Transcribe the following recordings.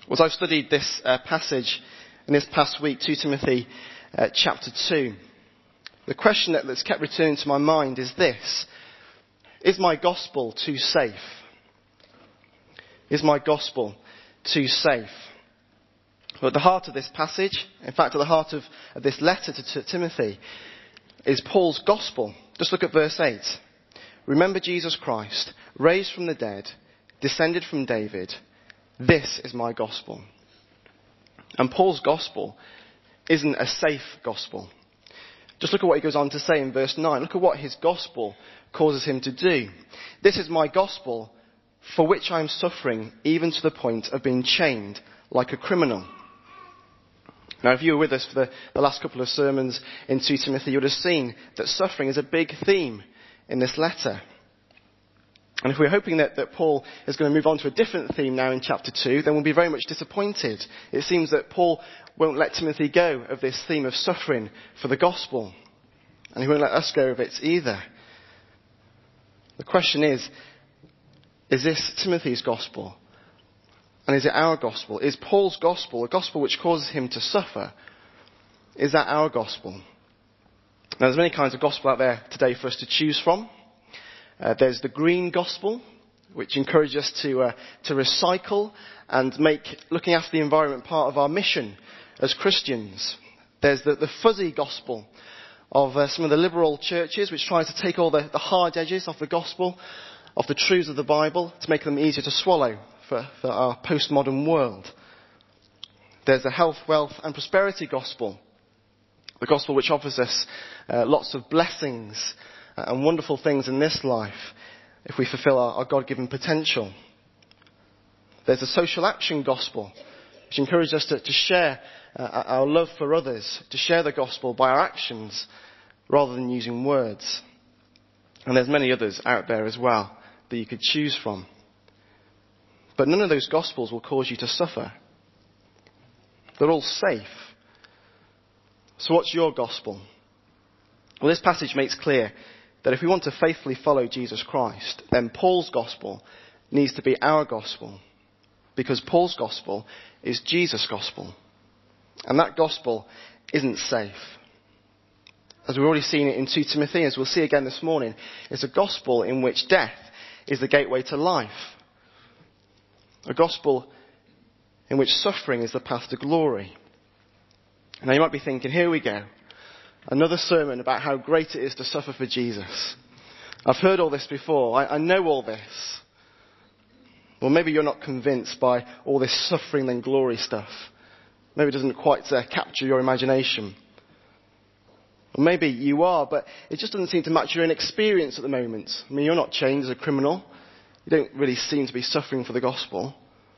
Well, as I've studied this passage in this past week, 2 Timothy chapter 2, the question that's kept returning to my mind is this: is my gospel too safe? Is my gospel too safe? Well, at the heart of this passage, in fact at the heart of this letter to Timothy, is Paul's gospel. Just look at verse 8. Remember Jesus Christ, raised from the dead, descended from David. This is my gospel. And Paul's gospel isn't a safe gospel. Just look at what he goes on to say in verse 9. Look at what his gospel causes him to do. This is my gospel, for which I am suffering, even to the point of being chained like a criminal. Now, if you were with us for the last couple of sermons in 2 Timothy, you would have seen that suffering is a big theme in this letter. And if we're hoping that Paul is going to move on to a different theme now in chapter 2, then we'll be very much disappointed. It seems that Paul won't let Timothy go of this theme of suffering for the gospel. And he won't let us go of it either. The question is this Timothy's gospel? And is it our gospel? Is Paul's gospel a gospel which causes him to suffer? Is that our gospel? Now, there's many kinds of gospel out there today for us to choose from. There's the green gospel, which encourages us to recycle and make looking after the environment part of our mission as Christians. There's the fuzzy gospel of some of the liberal churches, which tries to take all the hard edges off the gospel, of the truths of the Bible, to make them easier to swallow for our postmodern world. There's the health, wealth and prosperity gospel, the gospel which offers us lots of blessings and wonderful things in this life if we fulfill our God-given potential. There's the social action gospel, which encourages us to share our love for others, to share the gospel by our actions rather than using words. And there's many others out there as well that you could choose from. But none of those gospels will cause you to suffer. They're all safe. So what's your gospel? Well, this passage makes clear that if we want to faithfully follow Jesus Christ, then Paul's gospel needs to be our gospel. Because Paul's gospel is Jesus' gospel. And that gospel isn't safe. As we've already seen it in 2 Timothy, as we'll see again this morning, it's a gospel in which death is the gateway to life. A gospel in which suffering is the path to glory. Now you might be thinking, here we go. Another sermon about how great it is to suffer for Jesus. I've heard all this before. I know all this. Well, maybe you're not convinced by all this suffering and glory stuff. Maybe it doesn't quite capture your imagination. Or maybe you are, but it just doesn't seem to match your own experience at the moment. I mean, you're not chained as a criminal. You don't really seem to be suffering for the gospel.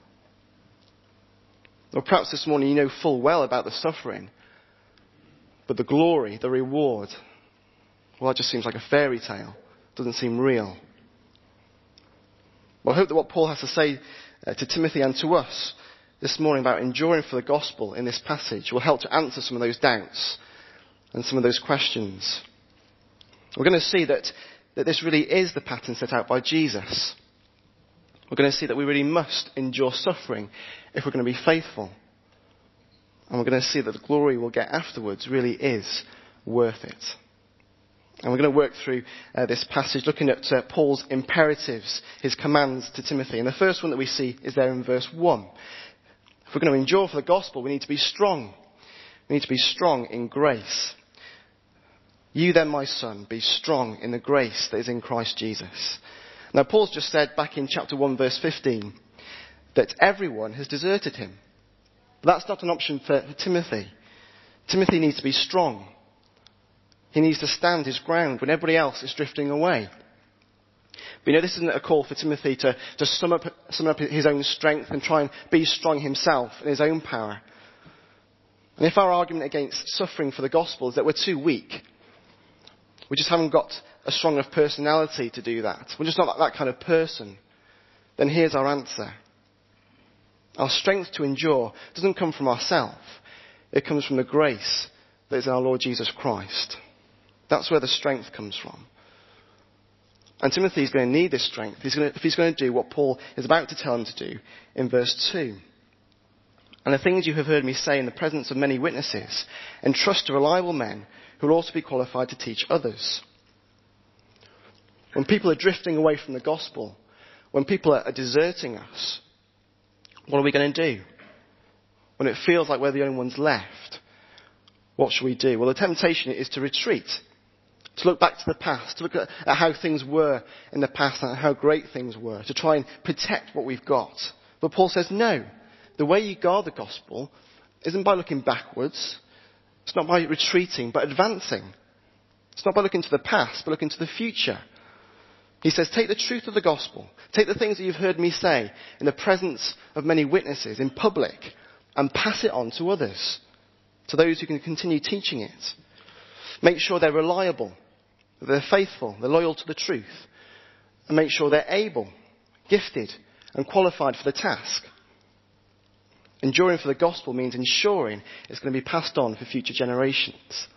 Or perhaps this morning you know full well about the suffering. But the glory, the reward, well, that just seems like a fairy tale. It doesn't seem real. Well, I hope that what Paul has to say to Timothy and to us this morning about enduring for the gospel in this passage will help to answer some of those doubts and some of those questions. We're going to see that this really is the pattern set out by Jesus. We're going to see that we really must endure suffering if we're going to be faithful. And we're going to see that the glory we'll get afterwards really is worth it. And we're going to work through this passage looking at Paul's imperatives, his commands to Timothy. And the first one that we see is there in verse 1. If we're going to endure for the gospel, we need to be strong. We need to be strong in grace. You then, my son, be strong in the grace that is in Christ Jesus. Now, Paul's just said back in chapter 1, verse 15, that everyone has deserted him. But that's not an option for Timothy. Timothy needs to be strong. He needs to stand his ground when everybody else is drifting away. But this isn't a call for Timothy to sum up his own strength and try and be strong himself in his own power. And if our argument against suffering for the gospel is that we're too weak, we just haven't got a strong enough personality to do that, we're just not that kind of person, then here's our answer. Our strength to endure doesn't come from ourselves. It comes from the grace that is in our Lord Jesus Christ. That's where the strength comes from. And Timothy is going to need this strength if he's going to do what Paul is about to tell him to do in verse 2. And the things you have heard me say in the presence of many witnesses, entrust to reliable men who will also be qualified to teach others. When people are drifting away from the gospel, when people are deserting us, what are we going to do? When it feels like we're the only ones left, what should we do? Well, the temptation is to retreat, to look back to the past, to look at how things were in the past and how great things were, to try and protect what we've got. But Paul says, no. The way you guard the gospel isn't by looking backwards. It's not by retreating, but advancing. It's not by looking to the past, but looking to the future. He says, take the truth of the gospel, take the things that you've heard me say in the presence of many witnesses, in public, and pass it on to others, to those who can continue teaching it. Make sure they're reliable, that they're faithful, they're loyal to the truth, and make sure they're able, gifted, and qualified for the task. Enduring for the gospel means ensuring it's going to be passed on for future generations.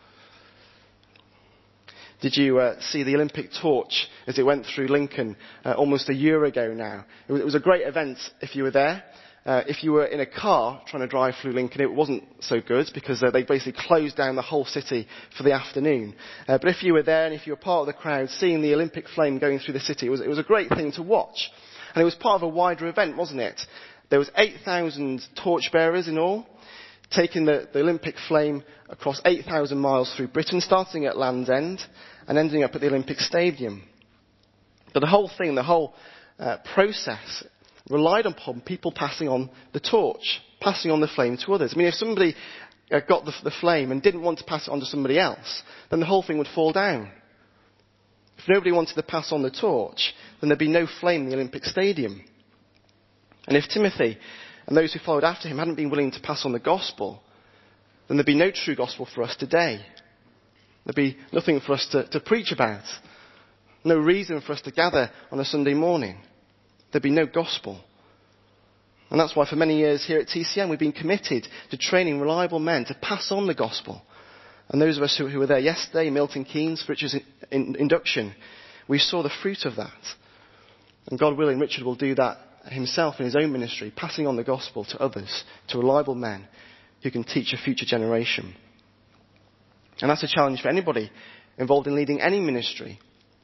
Did you see the Olympic torch as it went through Lincoln almost a year ago now? It was a great event if you were there. If you were in a car trying to drive through Lincoln, it wasn't so good because they basically closed down the whole city for the afternoon. But if you were there and if you were part of the crowd seeing the Olympic flame going through the city, it was a great thing to watch. And it was part of a wider event, wasn't it? There was 8,000 torchbearers in all, taking the Olympic flame across 8,000 miles through Britain, starting at Land's End and ending up at the Olympic Stadium. But the whole thing, the whole process relied upon people passing on the torch, passing on the flame to others. I mean, if somebody got the flame and didn't want to pass it on to somebody else, then the whole thing would fall down. If nobody wanted to pass on the torch, then there'd be no flame in the Olympic Stadium. And if Timothy and those who followed after him hadn't been willing to pass on the gospel, then there'd be no true gospel for us today. There'd be nothing for us to preach about. No reason for us to gather on a Sunday morning. There'd be no gospel. And that's why for many years here at TCM we've been committed to training reliable men to pass on the gospel. And those of us who were there yesterday, Milton Keynes, for Richard's induction, we saw the fruit of that. And God willing, Richard will do that himself in his own ministry, passing on the gospel to others, to reliable men who can teach a future generation. And that's a challenge for anybody involved in leading any ministry.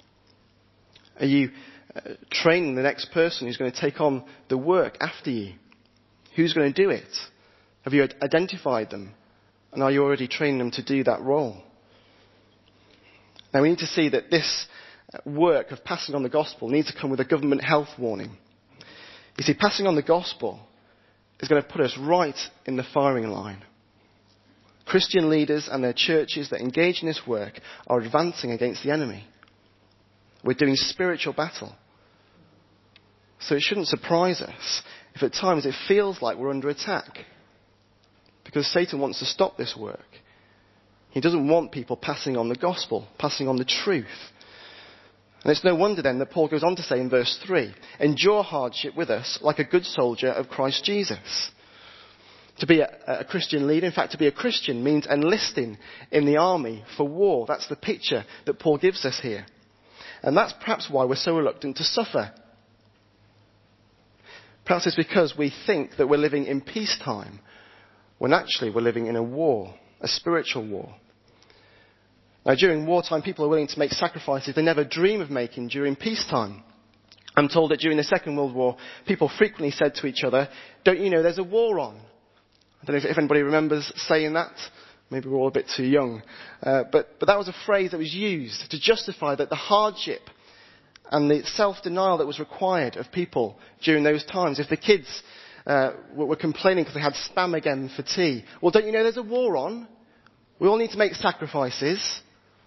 Are you training the next person who's going to take on the work after you? Who's going to do it? Have you identified them? And are you already training them to do that role? Now we need to see that this work of passing on the gospel needs to come with a government health warning. You see, passing on the gospel is going to put us right in the firing line. Christian leaders and their churches that engage in this work are advancing against the enemy. We're doing spiritual battle. So it shouldn't surprise us if at times it feels like we're under attack. Because Satan wants to stop this work. He doesn't want people passing on the gospel, passing on the truth. And it's no wonder then that Paul goes on to say in verse 3, endure hardship with us like a good soldier of Christ Jesus. To be a Christian leader, in fact to be a Christian, means enlisting in the army for war. That's the picture that Paul gives us here. And that's perhaps why we're so reluctant to suffer. Perhaps it's because we think that we're living in peacetime, when actually we're living in a war, a spiritual war. Now, during wartime, people are willing to make sacrifices they never dream of making during peacetime. I'm told that during the Second World War, people frequently said to each other, don't you know there's a war on? I don't know if anybody remembers saying that. Maybe we're all a bit too young. But that was a phrase that was used to justify that the hardship and the self-denial that was required of people during those times. If the kids were complaining because they had spam again for tea, well, don't you know there's a war on? We all need to make sacrifices.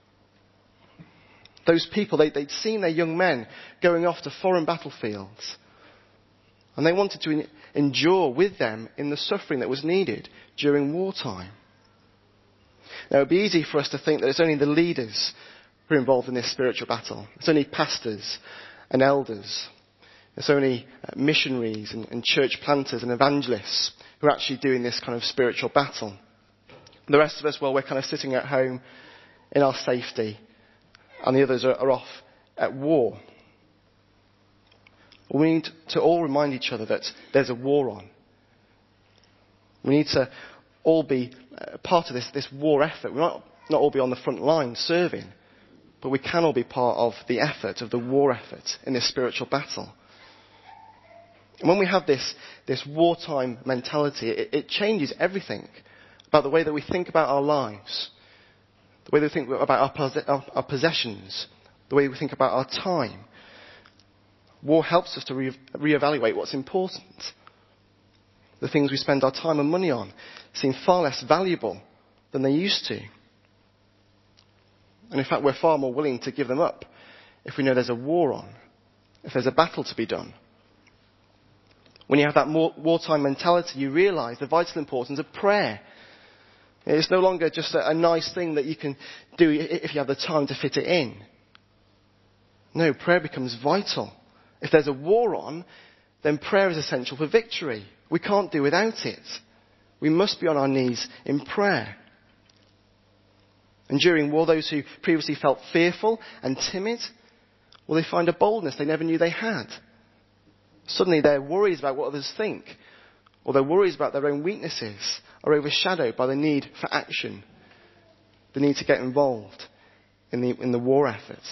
Those people, they'd seen their young men going off to foreign battlefields. And they wanted to endure with them in the suffering that was needed during wartime. Now, it would be easy for us to think that it's only the leaders who are involved in this spiritual battle. It's only pastors and elders. It's only missionaries and church planters and evangelists who are actually doing this kind of spiritual battle. The rest of us, well, we're kind of sitting at home in our safety, and the others are off at war. We need to all remind each other that there's a war on. We need to all be part of this war effort. We might not all be on the front line serving, but we can all be part of the effort, of the war effort in this spiritual battle. And when we have this wartime mentality, it changes everything about the way that we think about our lives, the way that we think about our possessions, the way we think about our time. War helps us to reevaluate what's important. The things we spend our time and money on seem far less valuable than they used to. And in fact, we're far more willing to give them up if we know there's a war on, if there's a battle to be done. When you have that wartime mentality, you realise the vital importance of prayer. It's no longer just a nice thing that you can do if you have the time to fit it in. No, prayer becomes vital. If there's a war on, then prayer is essential for victory. We can't do without it. We must be on our knees in prayer. And during war, those who previously felt fearful and timid, well, they find a boldness they never knew they had. Suddenly their worries about what others think, or their worries about their own weaknesses, are overshadowed by the need for action, the need to get involved in the war effort.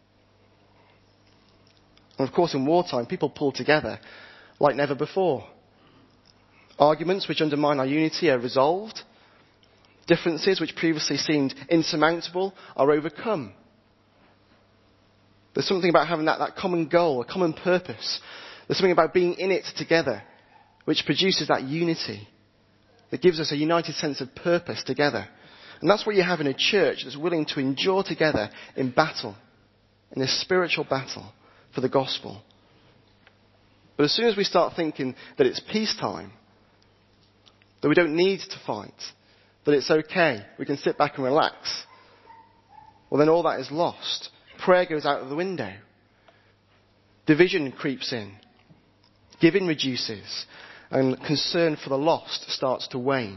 And of course, in wartime, people pull together like never before. Arguments which undermine our unity are resolved. Differences which previously seemed insurmountable are overcome. There's something about having that common goal, a common purpose. There's something about being in it together which produces that unity, that gives us a united sense of purpose together. And that's what you have in a church that's willing to endure together in battle, in this spiritual battle for the gospel. But as soon as we start thinking that it's peacetime, that we don't need to fight, that it's okay, we can sit back and relax, well then all that is lost. Prayer goes out of the window. Division creeps in. Giving reduces. And concern for the lost starts to wane.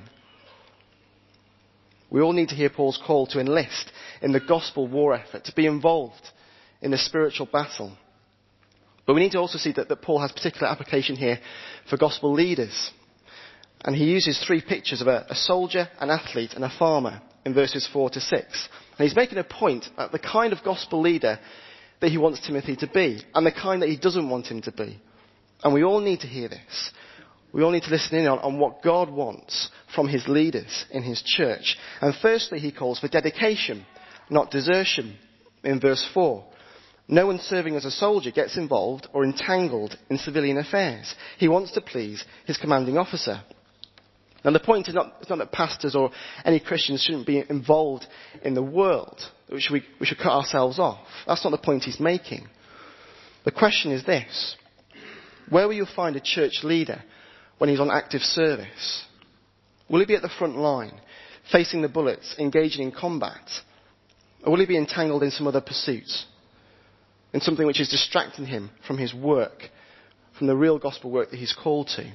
We all need to hear Paul's call to enlist in the gospel war effort, to be involved in the spiritual battle. But we need to also see that Paul has particular application here for gospel leaders. And he uses three pictures of a soldier, an athlete and a farmer in verses 4 to 6. And he's making a point at the kind of gospel leader that he wants Timothy to be and the kind that he doesn't want him to be. And we all need to hear this. We all need to listen in on what God wants from his leaders in his church. And firstly, he calls for dedication, not desertion, in verse 4. No one serving as a soldier gets involved or entangled in civilian affairs. He wants to please his commanding officer. Now the point is not that pastors or any Christians shouldn't be involved in the world. We should cut ourselves off. That's not the point he's making. The question is this. Where will you find a church leader when he's on active service? Will he be at the front line, facing the bullets, engaging in combat? Or will he be entangled in some other pursuit? In something which is distracting him from his work, from the real gospel work that he's called to?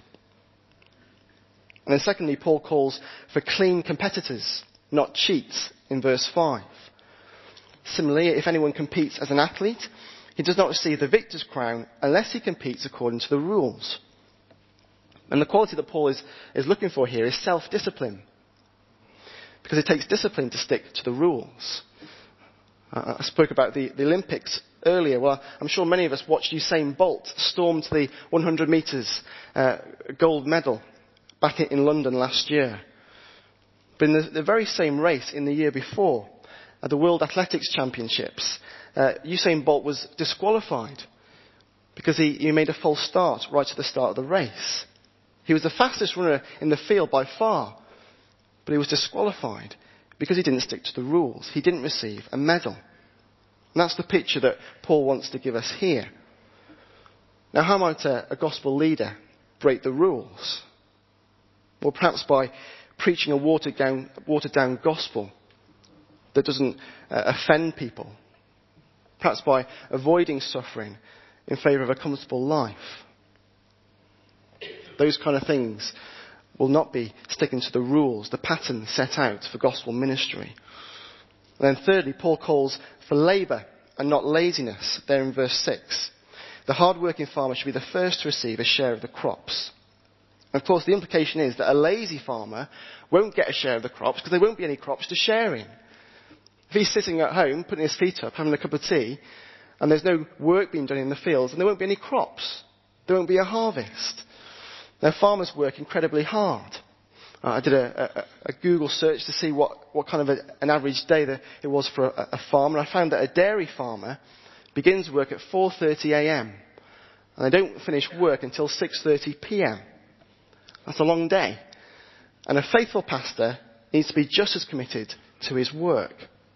And then secondly, Paul calls for clean competitors, not cheats, in verse 5. Similarly, if anyone competes as an athlete, he does not receive the victor's crown unless he competes according to the rules. And the quality that Paul is looking for here is self-discipline. Because it takes discipline to stick to the rules. I spoke about the Olympics earlier. Well, I'm sure many of us watched Usain Bolt storm to the 100 metres gold medal back in London last year. But in the very same race in the year before, at the World Athletics Championships, Usain Bolt was disqualified because he made a false start right at the start of the race. He was the fastest runner in the field by far, but he was disqualified because he didn't stick to the rules. He didn't receive a medal. And that's the picture that Paul wants to give us here. Now, how might a gospel leader break the rules? Well, perhaps by preaching a watered-down gospel that doesn't offend people. Perhaps by avoiding suffering in favour of a comfortable life. Those kind of things will not be sticking to the rules, the pattern set out for gospel ministry. And then thirdly, Paul calls for labour and not laziness, there in verse 6. The hard-working farmer should be the first to receive a share of the crops. Of course, the implication is that a lazy farmer won't get a share of the crops because there won't be any crops to share in. If he's sitting at home, putting his feet up, having a cup of tea, and there's no work being done in the fields, then there won't be any crops. There won't be a harvest. Now, farmers work incredibly hard. I did a Google search to see what kind of an average day it was for a farmer. I found that a dairy farmer begins work at 4:30 a.m. and they don't finish work until 6:30 p.m. That's a long day. And a faithful pastor needs to be just as committed to his work.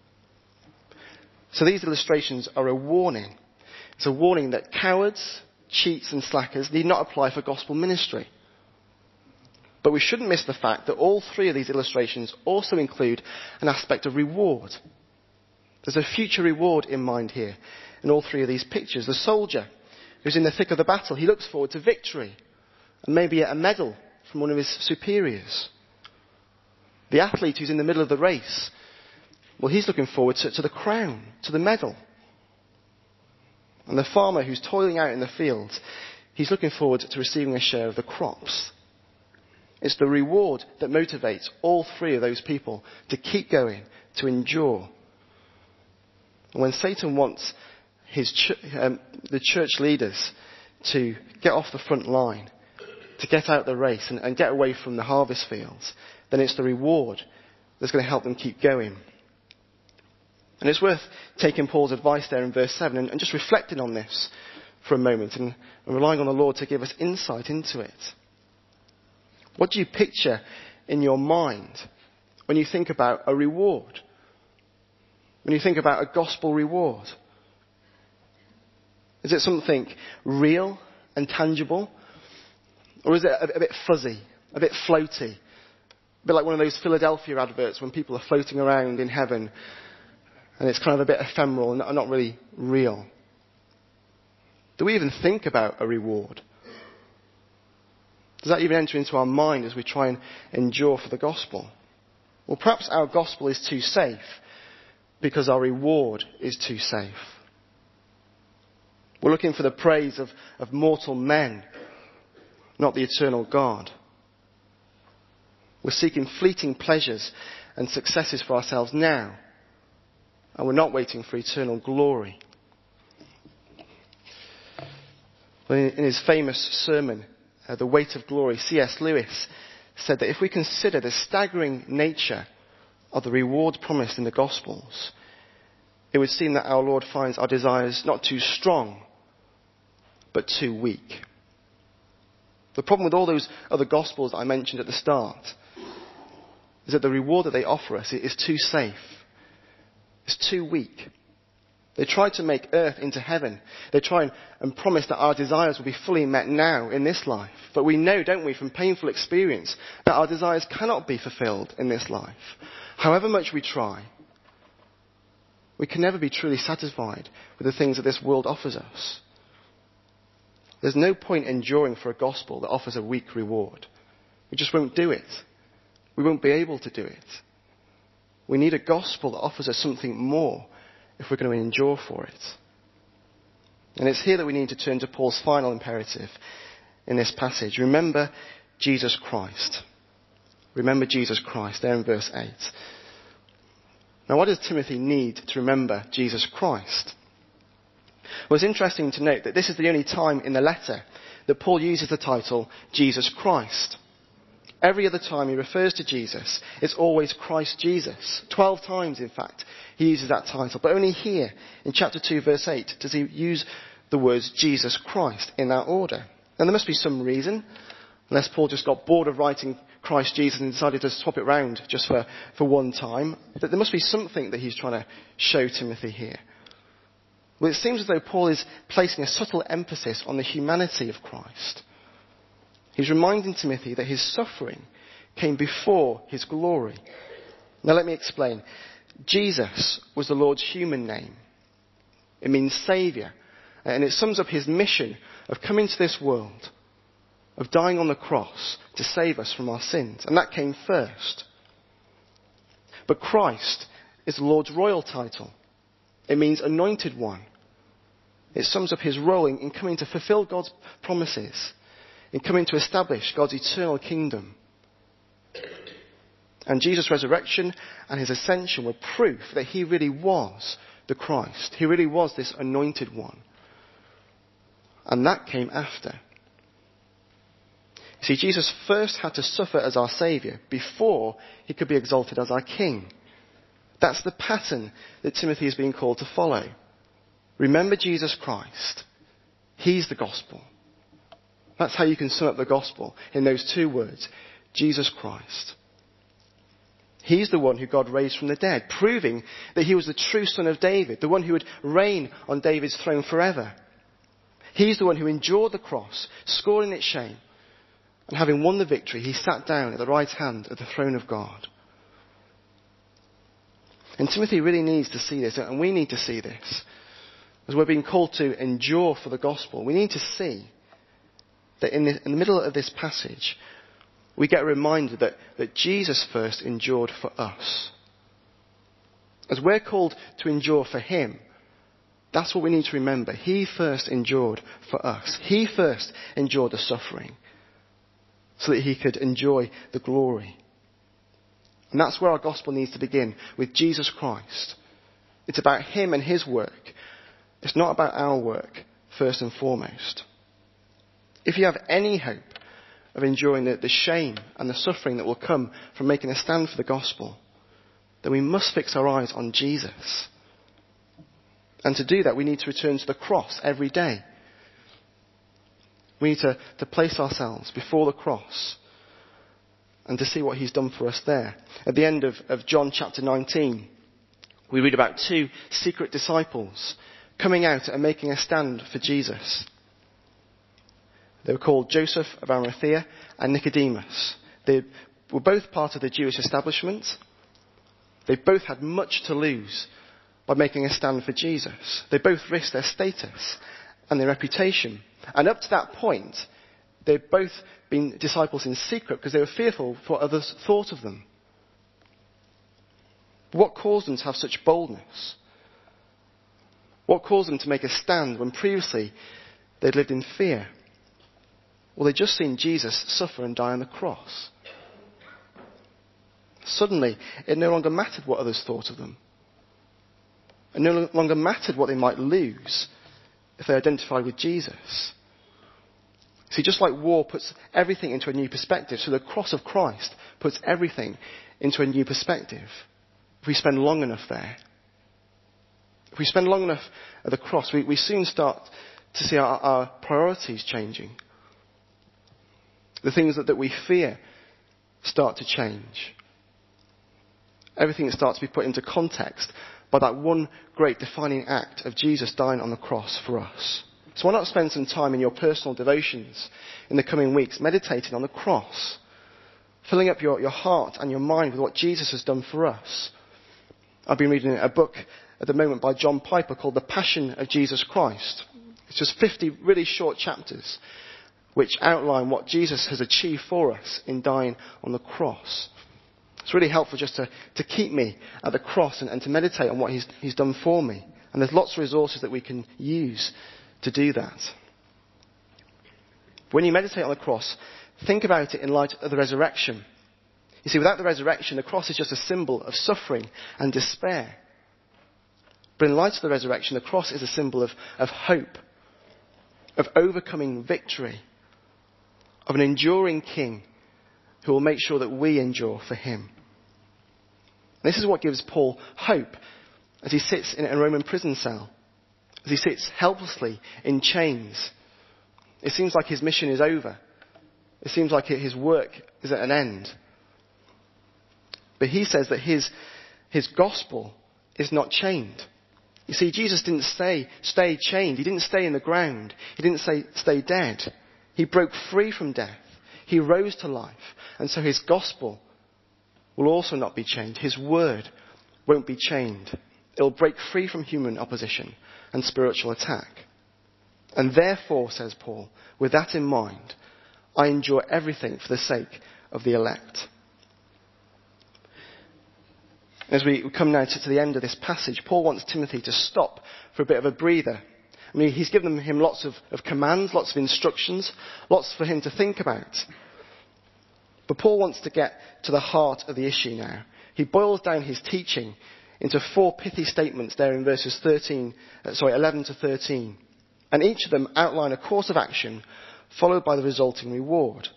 So these illustrations are a warning. It's a warning that cowards, cheats and slackers need not apply for gospel ministry. But we shouldn't miss the fact that all three of these illustrations also include an aspect of reward. There's a future reward in mind here in all three of these pictures. The soldier who's in the thick of the battle, he looks forward to victory and maybe a medal from one of his superiors. The athlete who's in the middle of the race, well, he's looking forward to the crown, to the medal. And the farmer who's toiling out in the fields, he's looking forward to receiving a share of the crops. It's the reward that motivates all three of those people to keep going, to endure. And when Satan wants the church leaders to get off the front line, to get out the race and get away from the harvest fields, then it's the reward that's going to help them keep going. And it's worth taking Paul's advice there in verse 7 and just reflecting on this for a moment and relying on the Lord to give us insight into it. What do you picture in your mind when you think about a reward? When you think about a gospel reward? Is it something real and tangible? Or is it a bit fuzzy, a bit floaty? A bit like one of those Philadelphia adverts when people are floating around in heaven and it's kind of a bit ephemeral and not really real. Do we even think about a reward? Does that even enter into our mind as we try and endure for the gospel? Well, perhaps our gospel is too safe because our reward is too safe. We're looking for the praise of mortal men, not the eternal God. We're seeking fleeting pleasures and successes for ourselves now, and we're not waiting for eternal glory. In his famous sermon, The Weight of Glory, C.S. Lewis said that if we consider the staggering nature of the reward promised in the Gospels, it would seem that our Lord finds our desires not too strong, but too weak. The problem with all those other Gospels I mentioned at the start is that the reward that they offer us is too safe. It's too weak. They try to make earth into heaven. They try and promise that our desires will be fully met now in this life. But we know, don't we, from painful experience, that our desires cannot be fulfilled in this life. However much we try, we can never be truly satisfied with the things that this world offers us. There's no point enduring for a gospel that offers a weak reward. We just won't do it. We won't be able to do it. We need a gospel that offers us something more if we're going to endure for it. And it's here that we need to turn to Paul's final imperative in this passage. Remember Jesus Christ. Remember Jesus Christ, there in verse 8. Now, what does Timothy need to remember Jesus Christ? Well, it's interesting to note that this is the only time in the letter that Paul uses the title Jesus Christ. Every other time he refers to Jesus, it's always Christ Jesus. 12 times, in fact, he uses that title. But only here, in chapter 2, verse 8, does he use the words Jesus Christ in that order. And there must be some reason, unless Paul just got bored of writing Christ Jesus and decided to swap it round just for one time. That there must be something that he's trying to show Timothy here. Well, it seems as though Paul is placing a subtle emphasis on the humanity of Christ. He's reminding Timothy that his suffering came before his glory. Now let me explain. Jesus was the Lord's human name. It means Saviour. And it sums up his mission of coming to this world, of dying on the cross to save us from our sins. And that came first. But Christ is the Lord's royal title. It means anointed one. It sums up his role in coming to fulfill God's promises. in coming to establish God's eternal kingdom. And Jesus' resurrection and his ascension were proof that he really was the Christ. He really was this anointed one. And that came after. See, Jesus first had to suffer as our Saviour before he could be exalted as our King. That's the pattern that Timothy is being called to follow. Remember Jesus Christ. He's the gospel. That's how you can sum up the gospel in those two words, Jesus Christ. He's the one who God raised from the dead, proving that he was the true son of David, the one who would reign on David's throne forever. He's the one who endured the cross, scorning its shame, and having won the victory, he sat down at the right hand of the throne of God. And Timothy really needs to see this, and we need to see this. As we're being called to endure for the gospel, we need to see that in the middle of this passage, we get a reminder that Jesus first endured for us. As we're called to endure for him, that's what we need to remember. He first endured for us. He first endured the suffering so that he could enjoy the glory. And that's where our gospel needs to begin, with Jesus Christ. It's about him and his work. It's not about our work, first and foremost. If you have any hope of enduring the shame and the suffering that will come from making a stand for the gospel, then we must fix our eyes on Jesus. And to do that, we need to return to the cross every day. We need to place ourselves before the cross and to see what he's done for us there. At the end of John chapter 19, we read about two secret disciples coming out and making a stand for Jesus. They were called Joseph of Arimathea and Nicodemus. They were both part of the Jewish establishment. They both had much to lose by making a stand for Jesus. They both risked their status and their reputation. And up to that point, they'd both been disciples in secret because they were fearful for what others thought of them. What caused them to have such boldness? What caused them to make a stand when previously they'd lived in fear? Well, they'd just seen Jesus suffer and die on the cross. Suddenly, it no longer mattered what others thought of them. It no longer mattered what they might lose if they identified with Jesus. See, just like war puts everything into a new perspective, so the cross of Christ puts everything into a new perspective. If we spend long enough there, if we spend long enough at the cross, we soon start to see our priorities changing. The things that we fear start to change. Everything starts to be put into context by that one great defining act of Jesus dying on the cross for us. So why not spend some time in your personal devotions in the coming weeks meditating on the cross, filling up your heart and your mind with what Jesus has done for us. I've been reading a book at the moment by John Piper called The Passion of Jesus Christ. It's just 50 really short chapters which outline what Jesus has achieved for us in dying on the cross. It's really helpful just to keep me at the cross and to meditate on what he's done for me. And there's lots of resources that we can use to do that. When you meditate on the cross, think about it in light of the resurrection. You see, without the resurrection, the cross is just a symbol of suffering and despair. But in light of the resurrection, the cross is a symbol of hope, of overcoming victory, of an enduring king who will make sure that we endure for him. This is what gives Paul hope as he sits in a Roman prison cell, as he sits helplessly in chains. It seems like his mission is over. It seems like his work is at an end. But he says that his gospel is not chained. You see, Jesus didn't stay chained. He didn't stay in the ground. He didn't stay dead. He broke free from death. He rose to life. And so his gospel will also not be chained. His word won't be chained. It'll break free from human opposition and spiritual attack. And therefore, says Paul, with that in mind, I endure everything for the sake of the elect. As we come now to the end of this passage, Paul wants Timothy to stop for a bit of a breather I mean, he's given him lots of commands, lots of instructions, lots for him to think about. But Paul wants to get to the heart of the issue now. He boils down his teaching into 4 pithy statements there in verses 11 to 13. And each of them outline a course of action followed by the resulting reward.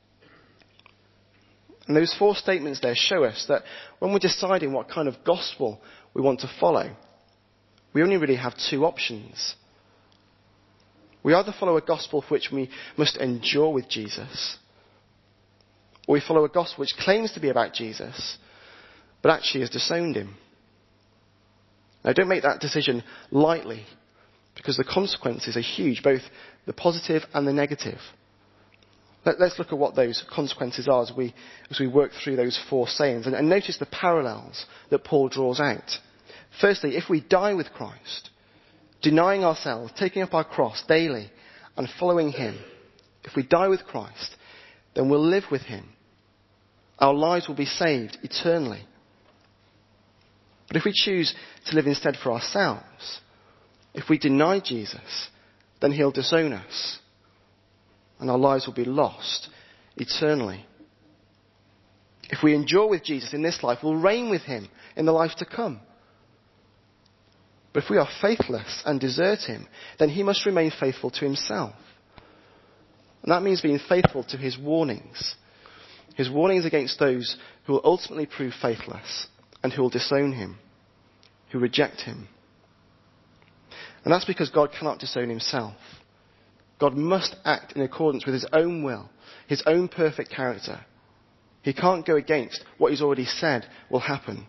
And those 4 statements there show us that when we're deciding what kind of gospel we want to follow, we only really have 2 options. We either follow a gospel for which we must endure with Jesus, or we follow a gospel which claims to be about Jesus, but actually has disowned him. Now, don't make that decision lightly, because the consequences are huge, both the positive and the negative. Let's look at what those consequences are as we work through those 4 sayings, and notice the parallels that Paul draws out. Firstly, if we die with Christ, denying ourselves, taking up our cross daily and following him, if we die with Christ, then we'll live with him. Our lives will be saved eternally. But if we choose to live instead for ourselves, if we deny Jesus, then he'll disown us, and our lives will be lost eternally. If we endure with Jesus in this life, we'll reign with him in the life to come. But if we are faithless and desert him, then he must remain faithful to himself. And that means being faithful to his warnings against those who will ultimately prove faithless and who will disown him, who reject him. And that's because God cannot disown himself. God must act in accordance with his own will, his own perfect character. He can't go against what he's already said will happen.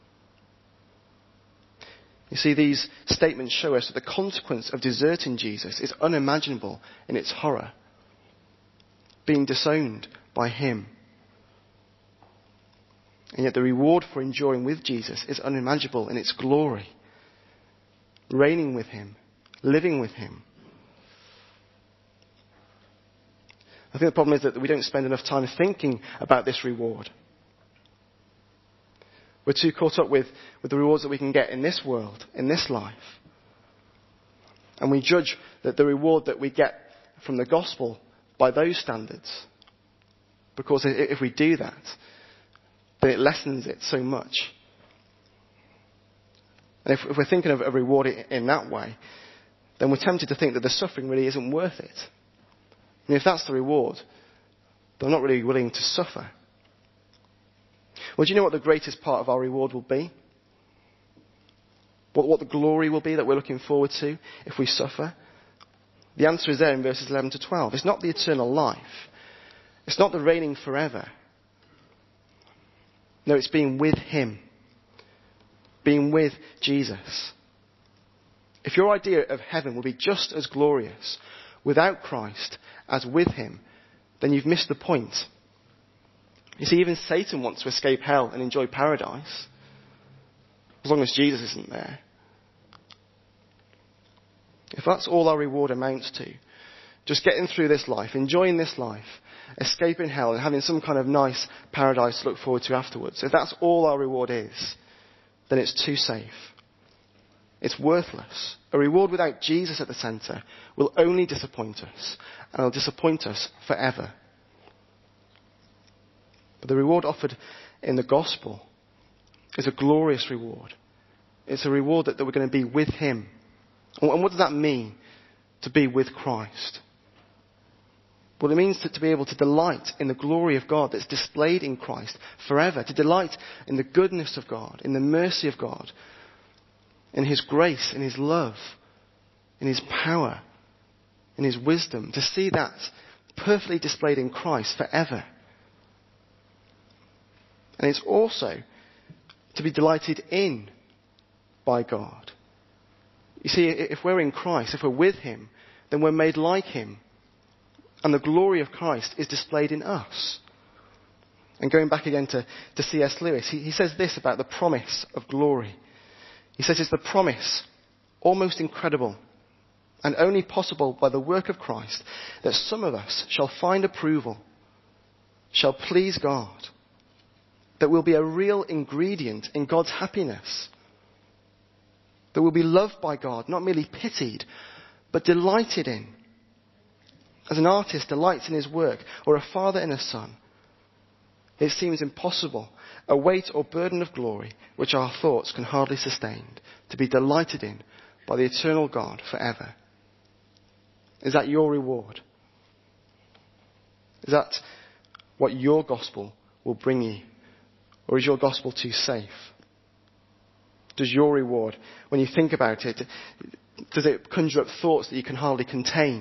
You see, these statements show us that the consequence of deserting Jesus is unimaginable in its horror. Being disowned by him. And yet the reward for enduring with Jesus is unimaginable in its glory. Reigning with him, living with him. I think the problem is that we don't spend enough time thinking about this reward. We're too caught up with the rewards that we can get in this world, in this life. And we judge that the reward that we get from the gospel by those standards. Because if we do that, then it lessens it so much. And if we're thinking of a reward in that way, then we're tempted to think that the suffering really isn't worth it. And if that's the reward, then I'm not really willing to suffer. Well, do you know what the greatest part of our reward will be? What the glory will be that we're looking forward to if we suffer? The answer is there in verses 11 to 12. It's not the eternal life. It's not the reigning forever. No, it's being with him. Being with Jesus. If your idea of heaven will be just as glorious without Christ as with him, then you've missed the point. You see, even Satan wants to escape hell and enjoy paradise, as long as Jesus isn't there. If that's all our reward amounts to, just getting through this life, enjoying this life, escaping hell and having some kind of nice paradise to look forward to afterwards, if that's all our reward is, then it's too safe. It's worthless. A reward without Jesus at the centre will only disappoint us, and will disappoint us forever. But the reward offered in the gospel is a glorious reward. It's a reward that we're going to be with him. And what does that mean, to be with Christ? Well, it means to be able to delight in the glory of God that's displayed in Christ forever. To delight in the goodness of God, in the mercy of God, in his grace, in his love, in his power, in his wisdom. To see that perfectly displayed in Christ forever. And it's also to be delighted in by God. You see, if we're in Christ, if we're with him, then we're made like him. And the glory of Christ is displayed in us. And going back again to C.S. Lewis, he says this about the promise of glory. He says it's the promise, almost incredible, and only possible by the work of Christ, that some of us shall find approval, shall please God, that will be a real ingredient in God's happiness, that will be loved by God, not merely pitied, but delighted in. As an artist delights in his work, or a father in a son, it seems impossible, a weight or burden of glory which our thoughts can hardly sustain, to be delighted in by the eternal God forever. Is that your reward? Is that what your gospel will bring you? Or is your gospel too safe? Does your reward, when you think about it, does it conjure up thoughts that you can hardly contain?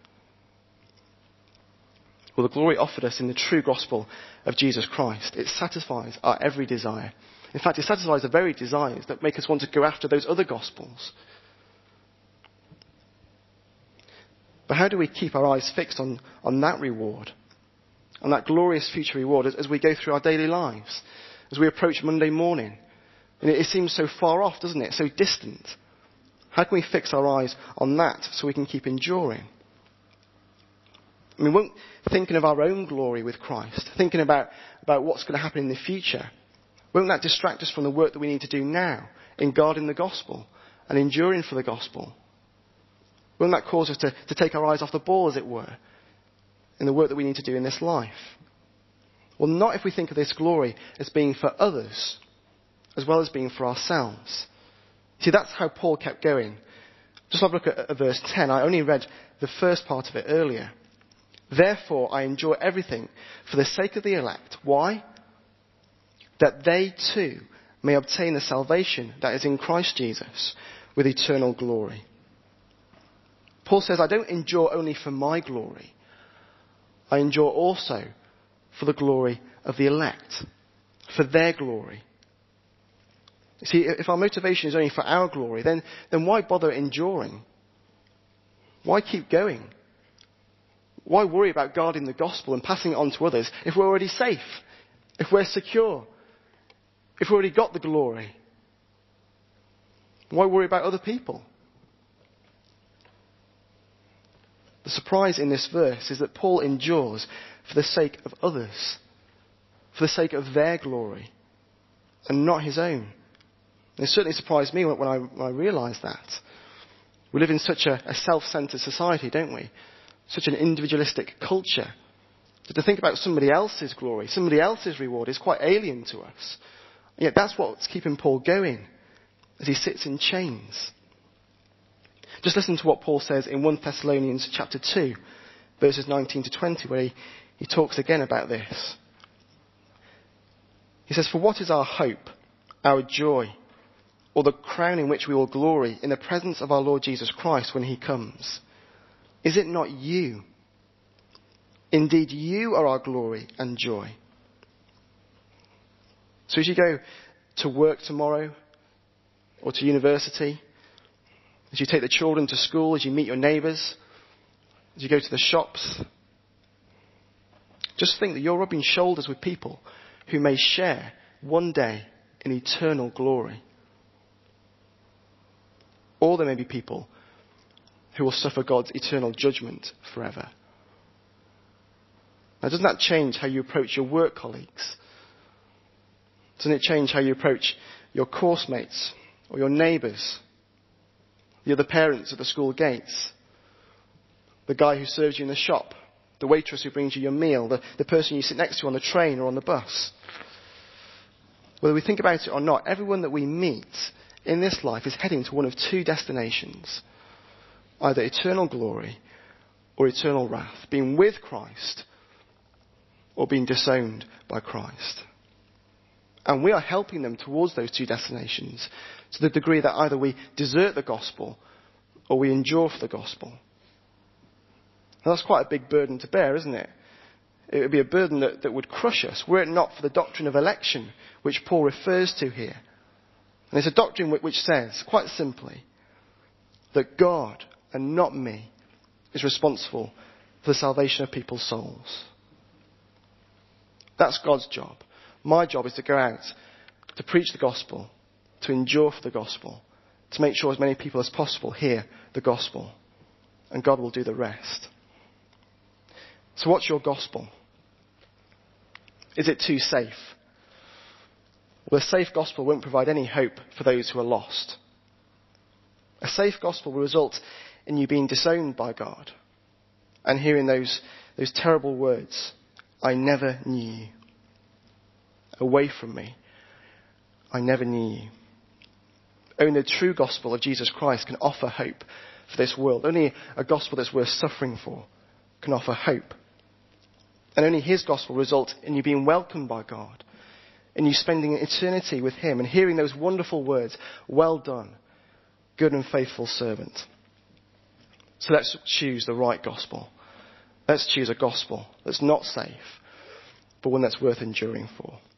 Well, the glory offered us in the true gospel of Jesus Christ, it satisfies our every desire. In fact, it satisfies the very desires that make us want to go after those other gospels. But how do we keep our eyes fixed on that reward, on that glorious future reward as we go through our daily lives, as we approach Monday morning? And it seems so far off, doesn't it? So distant. How can we fix our eyes on that so we can keep enduring? I mean, won't thinking of our own glory with Christ, thinking about what's going to happen in the future, won't that distract us from the work that we need to do now in guarding the gospel and enduring for the gospel? Won't that cause us to take our eyes off the ball, as it were, in the work that we need to do in this life? Well, not if we think of this glory as being for others, as well as being for ourselves. See, that's how Paul kept going. Just have a look at verse 10. I only read the first part of it earlier. Therefore, I endure everything for the sake of the elect. Why? That they too may obtain the salvation that is in Christ Jesus with eternal glory. Paul says, I don't endure only for my glory. I endure also for the glory of the elect, for their glory. You see, if our motivation is only for our glory, then why bother enduring? Why keep going? Why worry about guarding the gospel and passing it on to others if we're already safe, if we're secure, if we've already got the glory? Why worry about other people? The surprise in this verse is that Paul endures for the sake of others, for the sake of their glory, and not his own. And it certainly surprised me when I realised that. We live in such a self-centred society, don't we? Such an individualistic culture. So to think about somebody else's glory, somebody else's reward is quite alien to us. And yet that's what's keeping Paul going as he sits in chains. Just listen to what Paul says in 1 Thessalonians chapter 2, verses 19 to 20, where he talks again about this. He says, for what is our hope, our joy, or the crown in which we will glory in the presence of our Lord Jesus Christ when he comes? Is it not you? Indeed, you are our glory and joy. So as you go to work tomorrow, or to university, as you take the children to school, as you meet your neighbours, as you go to the shops, just think that you're rubbing shoulders with people who may share one day in eternal glory. Or there may be people who will suffer God's eternal judgment forever. Now, doesn't that change how you approach your work colleagues? Doesn't it change how you approach your course mates or your neighbours, the other parents at the school gates, the guy who serves you in the shop, the waitress who brings you your meal, the person you sit next to on the train or on the bus? Whether we think about it or not, everyone that we meet in this life is heading to one of two destinations. Either eternal glory or eternal wrath. Being with Christ or being disowned by Christ. And we are helping them towards those two destinations to the degree that either we desert the gospel or we endure for the gospel. Now that's quite a big burden to bear, isn't it? It would be a burden that would crush us were it not for the doctrine of election, which Paul refers to here. And it's a doctrine which says, quite simply, that God, and not me, is responsible for the salvation of people's souls. That's God's job. My job is to go out, to preach the gospel, to endure for the gospel, to make sure as many people as possible hear the gospel. And God will do the rest. So what's your gospel? Is it too safe? Well, a safe gospel won't provide any hope for those who are lost. A safe gospel will result in you being disowned by God and hearing those terrible words, I never knew you. Away from me, I never knew you. Only the true gospel of Jesus Christ can offer hope for this world. Only a gospel that's worth suffering for can offer hope. And only his gospel results in you being welcomed by God, in you spending eternity with him and hearing those wonderful words, well done, good and faithful servant. So let's choose the right gospel. Let's choose a gospel that's not safe, but one that's worth enduring for.